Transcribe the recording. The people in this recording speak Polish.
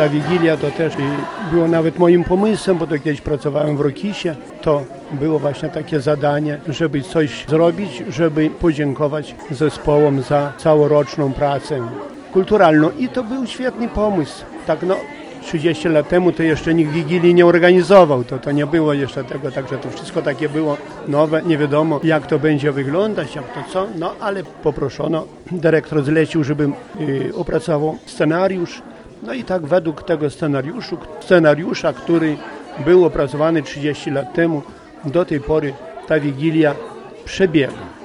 ta Wigilia to też było nawet moim pomysłem, bo to kiedyś pracowałem w Rokisie. To było właśnie takie zadanie, żeby coś zrobić, żeby podziękować zespołom za całoroczną pracę kulturalną. I to był świetny pomysł. Tak 30 lat temu to jeszcze nikt Wigilii nie organizował, to nie było jeszcze tego, także to wszystko takie było nowe, nie wiadomo jak to będzie wyglądać, jak to co, ale poproszono, dyrektor zlecił, żebym opracował scenariusz, i tak według tego scenariusza, który był opracowany 30 lat temu, do tej pory ta Wigilia przebiega.